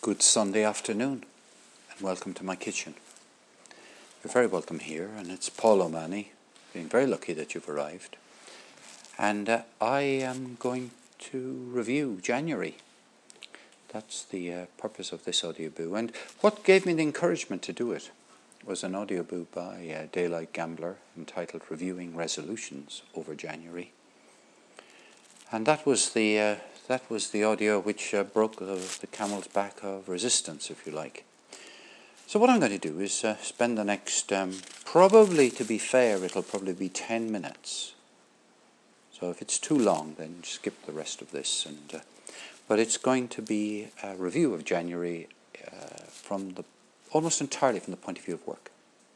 Good Sunday afternoon and welcome to my kitchen. You're very welcome here, and it's Paul O'Mahony. Being very lucky that you've arrived. And I am going to review January. That's the purpose of this audioboo. And what gave me the encouragement to do it was an audioboo by Daylight Gambler entitled Reviewing Resolutions over January. And that was the audio which broke the camel's back of resistance, if you like. So what I'm going to do is spend the next, probably to be fair, it'll probably be 10 minutes. So if it's too long, then skip the rest of this. But it's going to be a review of January almost entirely from the point of view of work.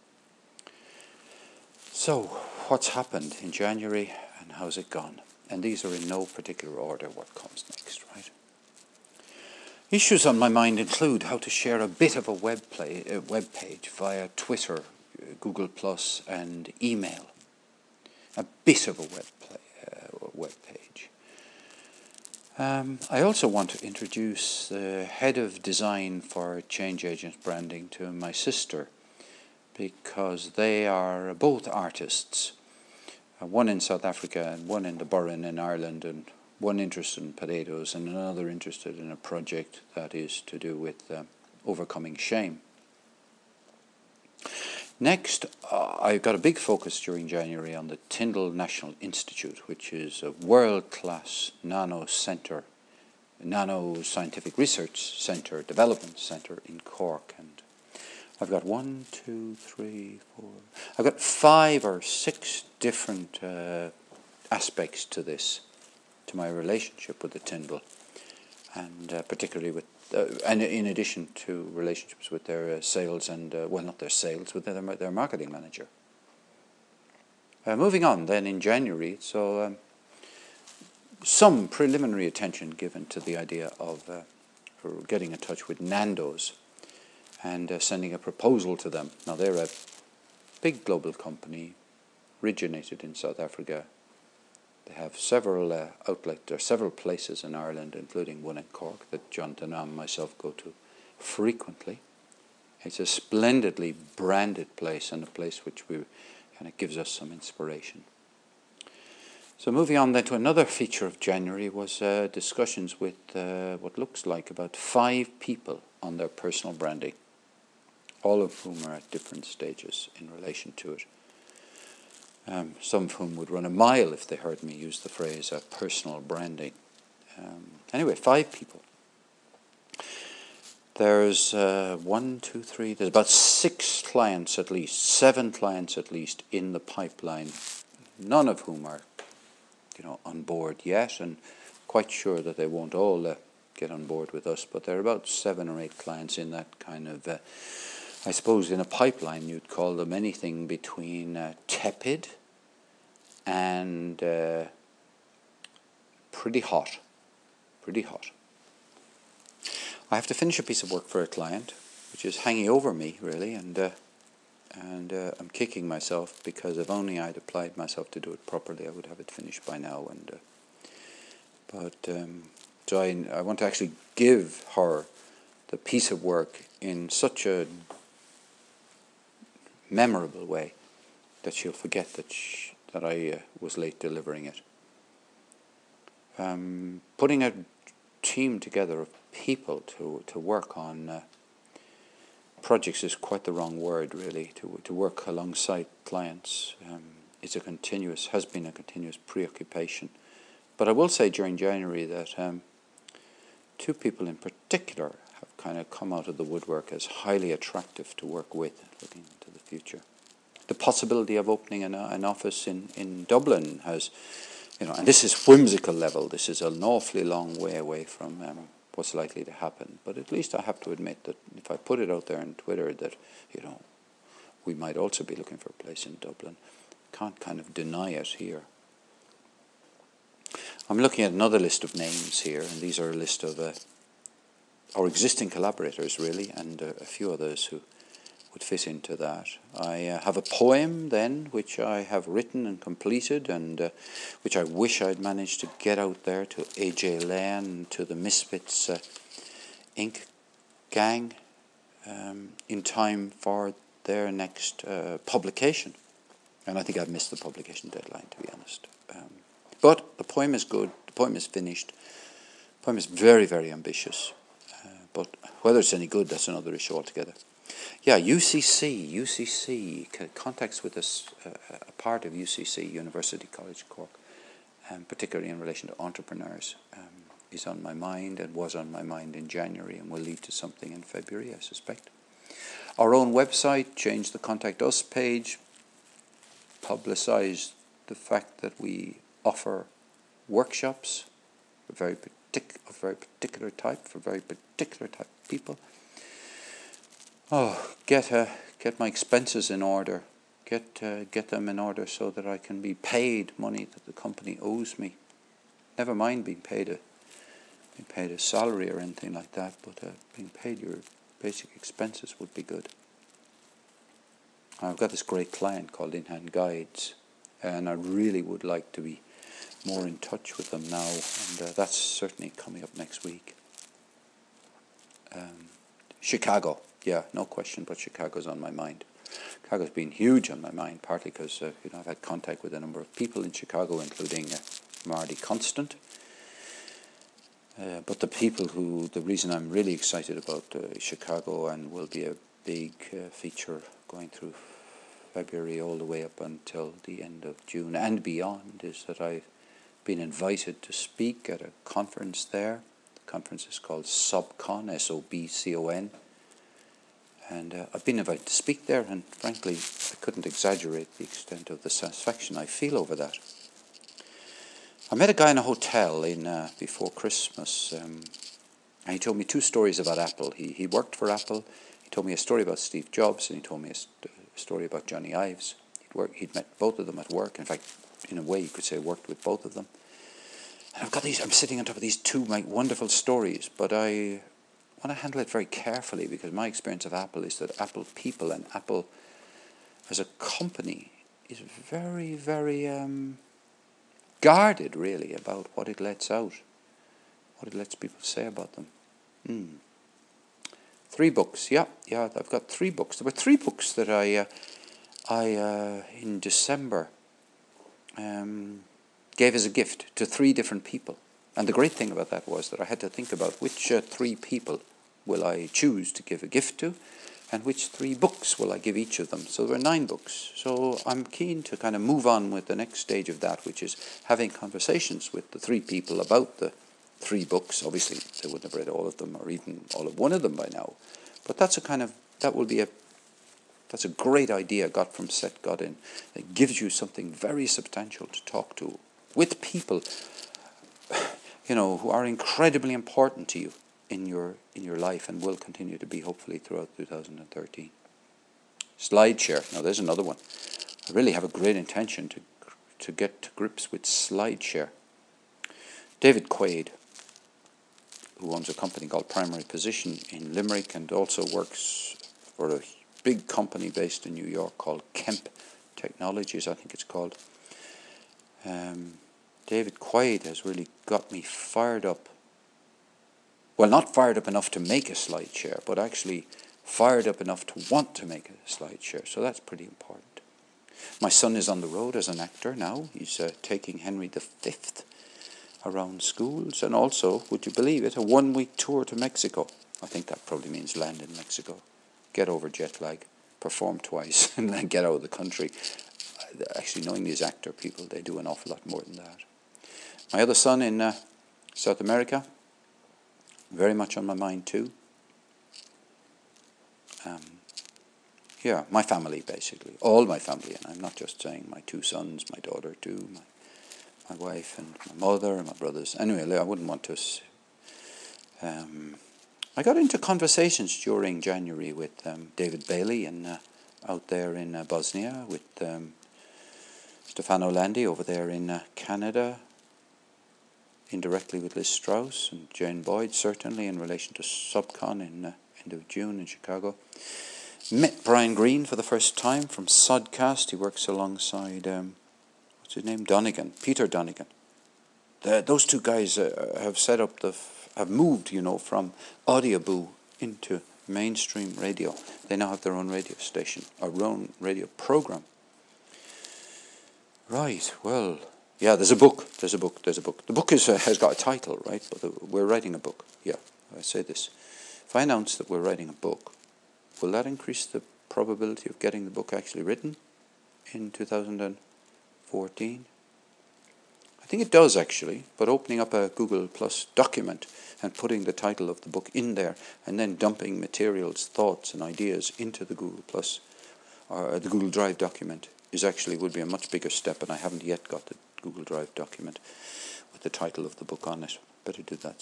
So what's happened in January and how's it gone? And these are in no particular order what comes next, right? Issues on my mind include how to share a bit of a web page via Twitter, Google+, and email. A bit of a web page. I also want to introduce the head of design for Change Agents Branding to my sister, because they are both artists. One in South Africa and one in the Burren in Ireland, and one interested in potatoes and another interested in a project that is to do with overcoming shame. Next, I've got a big focus during January on the Tyndall National Institute, which is a world-class nano scientific research centre, development centre in Cork. And I've got 5 or 6 different aspects to this, to my relationship with the Tyndall, and particularly with, and in addition to relationships with their sales and, not their sales, with their marketing manager. Moving on then in January, so some preliminary attention given to the idea of getting in touch with Nando's and sending a proposal to them. Now they're a big global company, originated in South Africa. They have several outlets, or several places in Ireland, including one in Cork that Jonathan and myself go to frequently. It's a splendidly branded place, and a place which kind of gives us some inspiration. So moving on then to another feature of January was discussions with what looks like about 5 people on their personal branding, all of whom are at different stages in relation to it. Some of whom would run a mile if they heard me use the phrase personal branding. Anyway, 5 people. There's there's about 6 clients at least, 7 clients at least in the pipeline, none of whom are on board yet, and quite sure that they won't all get on board with us, but there are about 7 or 8 clients in that kind of, I suppose in a pipeline you'd call them anything between tepid and pretty hot. I have to finish a piece of work for a client, which is hanging over me really, and I'm kicking myself, because if only I'd applied myself to do it properly, I would have it finished by now. So I want to actually give her the piece of work in such a memorable way that she'll forget that I was late delivering it. Putting a team together of people to work on projects is quite the wrong word, really. To work alongside clients has been a continuous preoccupation. But I will say during January that 2 people in particular have kind of come out of the woodwork as highly attractive to work with, looking into the future. The possibility of opening an office in Dublin has, and this is whimsical level. This is an awfully long way away from what's likely to happen. But at least I have to admit that if I put it out there on Twitter that, we might also be looking for a place in Dublin, can't kind of deny it here. I'm looking at another list of names here, and these are a list of our existing collaborators, really, and a few others who would fit into that. I have a poem then which I have written and completed, and which I wish I'd managed to get out there to AJ Lane, to the Misfits Inc. gang in time for their next publication. And I think I've missed the publication deadline, to be honest. But the poem is good. The poem is finished. The poem is very, very ambitious. But whether it's any good, that's another issue altogether. Yeah, UCC, contacts with us, a part of UCC, University College Cork, particularly in relation to entrepreneurs, is on my mind and was on my mind in January and will lead to something in February, I suspect. Our own website, changed the Contact Us page, publicised the fact that we offer workshops of very particular type, for very particular type of people. Get my expenses in order. Get them in order so that I can be paid money that the company owes me. Never mind being paid a salary or anything like that, but being paid your basic expenses would be good. I've got this great client called In Hand Guides, and I really would like to be more in touch with them now, and that's certainly coming up next week. Chicago, yeah, no question, but Chicago's on my mind. Chicago's been huge on my mind, partly because I've had contact with a number of people in Chicago, including Marty Constant. But the reason I'm really excited about Chicago, and will be a big feature going through February all the way up until the end of June and beyond, is that I've been invited to speak at a conference there. The conference is called SOBCON, SOBCON. And I've been invited to speak there, and frankly, I couldn't exaggerate the extent of the satisfaction I feel over that. I met a guy in a hotel before Christmas, and he told me two stories about Apple. He worked for Apple. He told me a story about Steve Jobs, and he told me a story about Johnny Ives. He'd met both of them at work. In fact, in a way, you could say worked with both of them. And I'm sitting on top of these two wonderful stories, but I want to handle it very carefully, because my experience of Apple is that Apple people and Apple as a company is very, very guarded, really, about what it lets out, what it lets people say about them. 3 books, yeah, I've got 3 books. There were 3 books that I in December gave as a gift to 3 different people. And the great thing about that was that I had to think about which 3 people will I choose to give a gift to, and which 3 books will I give each of them. So there were 9 books. So I'm keen to kind of move on with the next stage of that, which is having conversations with the 3 people about the 3 books. Obviously, they wouldn't have read all of them, or even all of one of them by now. But that's a great idea got from Seth Godin. It gives you something very substantial to talk to with people, who are incredibly important to you in your life, and will continue to be, hopefully, throughout 2013. SlideShare. Now, there's another one. I really have a great intention to get to grips with SlideShare. David Quaid, who owns a company called Primary Position in Limerick, and also works for a big company based in New York called Kemp Technologies, I think it's called. David Quaid has really got me fired up. Well, not fired up enough to make a SlideShare, but actually fired up enough to want to make a SlideShare. So that's pretty important. My son is on the road as an actor now. He's taking Henry V around schools, and also, would you believe it, a 1-week tour to Mexico. I think that probably means land in Mexico. Get over jet lag, perform twice, and then get out of the country. Actually, knowing these actor people, they do an awful lot more than that. My other son in South America, very much on my mind too. My family, basically. All my family, and I'm not just saying my 2 sons, my daughter too, my wife and my mother and my brothers. Anyway, I wouldn't want to... I got into conversations during January with David Bailey out there in Bosnia, with Stefano Landi over there in Canada, indirectly with Liz Strauss and Jane Boyd, certainly in relation to SOBCON in end of June in Chicago. Met Brian Greene for the first time from Sodcast. He works alongside, what's his name? Peter Donegan. Those 2 guys have set up have moved, from Audioboo into mainstream radio. They now have their own radio station, or own radio program. Right, well, yeah, there's a book. The book has got a title, right? But we're writing a book. Yeah, I say this. If I announce that we're writing a book, will that increase the probability of getting the book actually written in 2014? I think it does, actually, but opening up a Google Plus document and putting the title of the book in there and then dumping materials, thoughts and ideas into the Google Plus or the Google Drive document would be a much bigger step, and I haven't yet got the Google Drive document with the title of the book on it. Better do that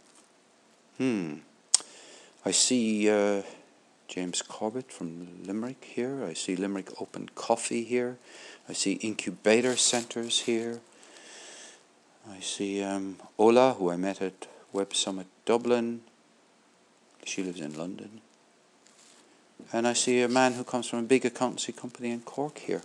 soon. I see James Corbett from Limerick here. I see Limerick Open Coffee here. I see incubator centres here. I see Ola, who I met at Web Summit Dublin. She lives in London. And I see a man who comes from a big accountancy company in Cork here.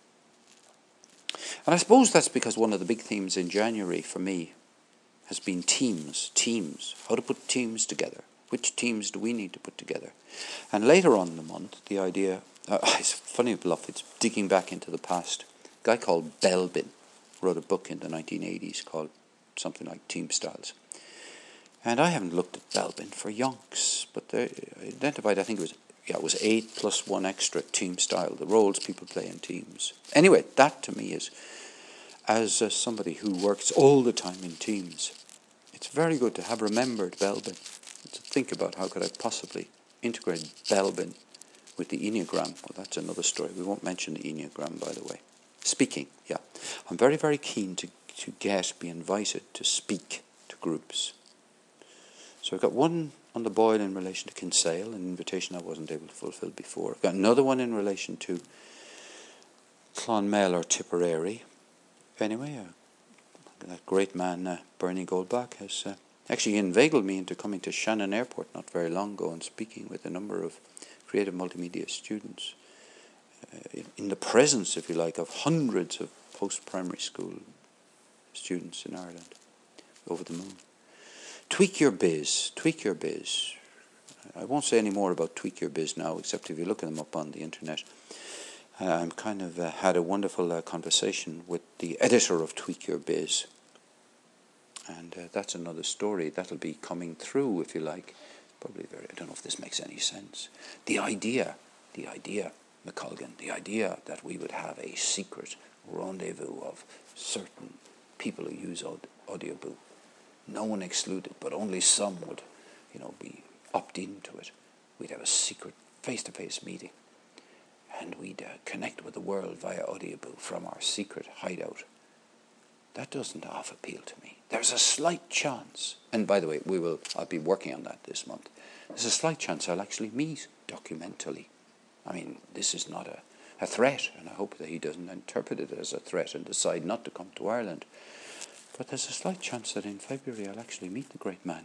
And I suppose that's because one of the big themes in January for me has been teams, how to put teams together. Which teams do we need to put together? And later on in the month, the idea, it's funny enough, it's digging back into the past. A guy called Belbin wrote a book in the 1980s called something like Team Styles. And I haven't looked at Belbin for yonks, but they identified, I think it was 8 plus 1 extra team style, the roles people play in teams. Anyway, that to me is, as somebody who works all the time in teams, it's very good to have remembered Belbin, to think about how could I possibly integrate Belbin with the Enneagram. Well, that's another story. We won't mention the Enneagram, by the way. Speaking, yeah. I'm very, very keen to be invited to speak to groups. So I've got one on the boil in relation to Kinsale, an invitation I wasn't able to fulfil before. I've got another one in relation to Clonmel or Tipperary. Anyway, that great man, Bernie Goldbach, has actually inveigled me into coming to Shannon Airport not very long ago and speaking with a number of creative multimedia students in the presence, if you like, of hundreds of post-primary school students in Ireland. Over the moon. Tweak your biz. I won't say any more about Tweak Your Biz now, except if you look them up on the internet. I'm kind of had a wonderful conversation with the editor of Tweak Your Biz. And that's another story. That'll be coming through, if you like. Probably I don't know if this makes any sense. The idea, McColgan, the idea that we would have a secret rendezvous of certain people who use Audioboo. No one excluded, but only some would, be opt into it. We'd have a secret face-to-face meeting. And we'd connect with the world via Audioboo from our secret hideout. That doesn't half appeal to me. There's a slight chance, and by the way, I'll be working on that this month. There's a slight chance I'll actually meet documentally. I mean, this is not a threat, and I hope that he doesn't interpret it as a threat and decide not to come to Ireland. But there's a slight chance that in February I'll actually meet the great man.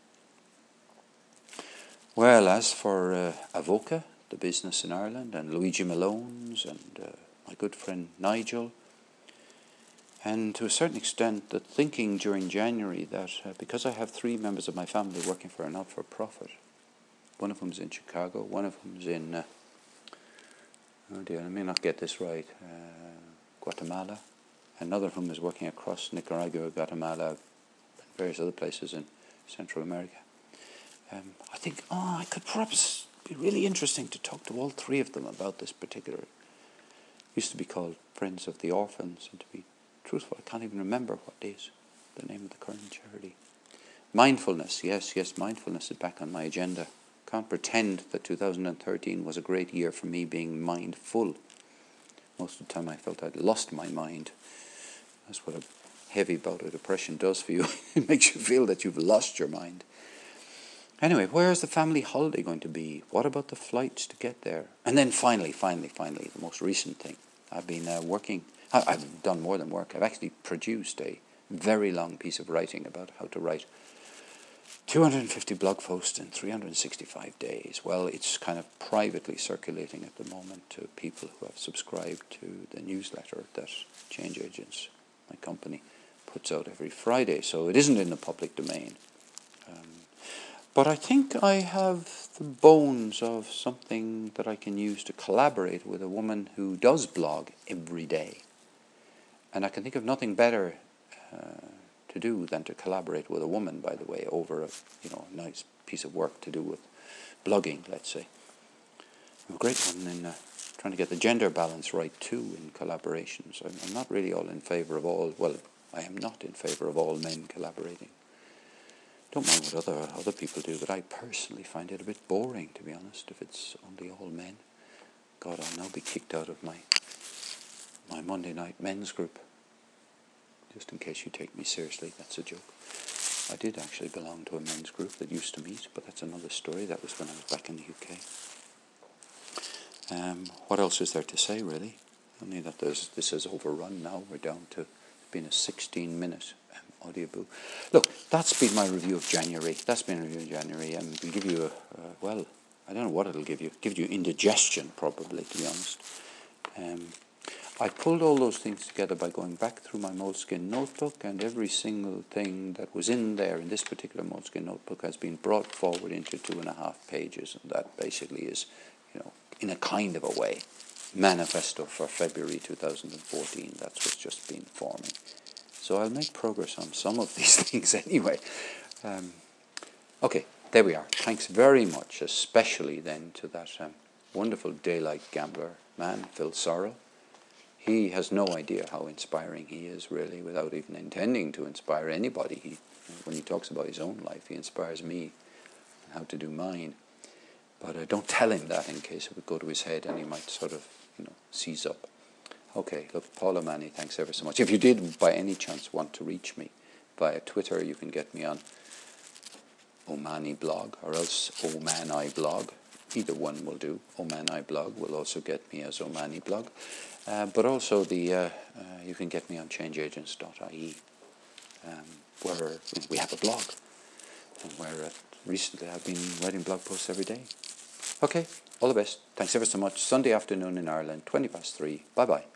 Well, as for Avoca, the business in Ireland, and Luigi Malone's, and my good friend Nigel, and to a certain extent the thinking during January that because I have 3 members of my family working for a not-for-profit, one of them's in Chicago, one of them's in, oh dear, I may not get this right, Guatemala, another of whom is working across Nicaragua, Guatemala, and various other places in Central America. I think, it could perhaps be really interesting to talk to all 3 of them about this particular. It used to be called Friends of the Orphans, and to be truthful, I can't even remember what is the name of the current charity. Mindfulness, yes, mindfulness is back on my agenda. Can't pretend that 2013 was a great year for me being mindful. Most of the time I felt I'd lost my mind. That's what a heavy bout of depression does for you. It makes you feel that you've lost your mind. Anyway, where is the family holiday going to be? What about the flights to get there? And then finally, the most recent thing. I've been working. I've done more than work. I've actually produced a very long piece of writing about how to write 250 blog posts in 365 days. Well, it's kind of privately circulating at the moment to people who have subscribed to the newsletter that Change Agents, my company, puts out every Friday. So it isn't in the public domain. But I think I have the bones of something that I can use to collaborate with a woman who does blog every day. And I can think of nothing better to do than to collaborate with a woman, by the way, over a nice piece of work to do with blogging, let's say. I'm a great one in trying to get the gender balance right too in collaborations. I'm not really all in favour of all, well, I am not in favour of all men collaborating. Don't mind what other people do, but I personally find it a bit boring, to be honest, if it's only all men. God, I'll now be kicked out of my Monday night men's group. Just in case you take me seriously, that's a joke. I did actually belong to a men's group that used to meet, but that's another story. That was when I was back in the UK. What else is there to say, really? Only that this is overrun now. We're down to being a 16-minute audiobook. Look, that's been my review of January. We'll give you I don't know what it'll give you. Give you indigestion, probably, to be honest. I pulled all those things together by going back through my Moleskine notebook, and every single thing that was in there in this particular Moleskine notebook has been brought forward into 2.5 pages, and that basically is, in a kind of a way, manifesto for February 2014. That's what's just been forming. So I'll make progress on some of these things anyway. Okay, there we are. Thanks very much, especially then to that wonderful daylight gambler man, Phil Sorrell. He has no idea how inspiring he is, really, without even intending to inspire anybody. When he talks about his own life, he inspires me and how to do mine. But don't tell him that, in case it would go to his head and he might sort of, seize up. Okay, look, Paul O'Mahony, thanks ever so much. If you did, by any chance, want to reach me via Twitter, you can get me on O'Mahony blog, or else O'Mahony blog. Either one will do. O'Mahony blog will also get me as O'Mahony blog. But also you can get me on changeagents.ie, where we have a blog, and where recently I've been writing blog posts every day. Okay, all the best. Thanks ever so much. Sunday afternoon in Ireland, 3:20. Bye-bye.